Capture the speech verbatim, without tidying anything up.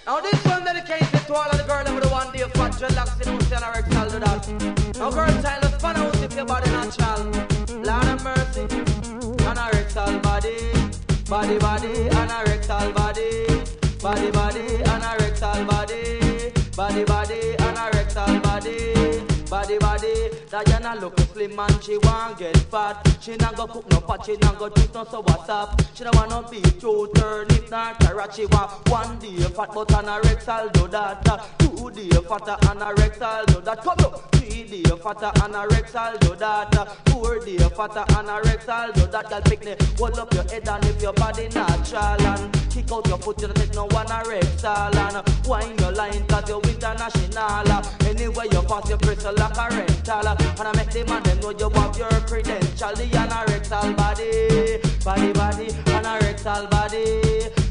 Now this one dedicated to all of the girls that would one day fat dreadlocks in Ocean or Rexall do that. Now girl child, let's find out if your body natural. Lord of mercy, anorexal body, body body, anorexal body, body body, anorexal body, body body, anorexal body. Body, body, Diana look slim and she want get fat. She not go cook no pot, she not go drink no so what's up. She don't want no beef, two turn if not carrot. She want one day fat but anorexal do that. Two day fatter anorexal do that. Come up, three day fatter anorexal do that. Four day fatter anorexal do that. Girl pick me, hold up your head and if your body natural and kick out your foot, you don't take no anorexal and wine your line cause you're international. Anyway you pass your press like a rental, and I make the man them know you have your credential. The anorexal body, body body, anorexal body,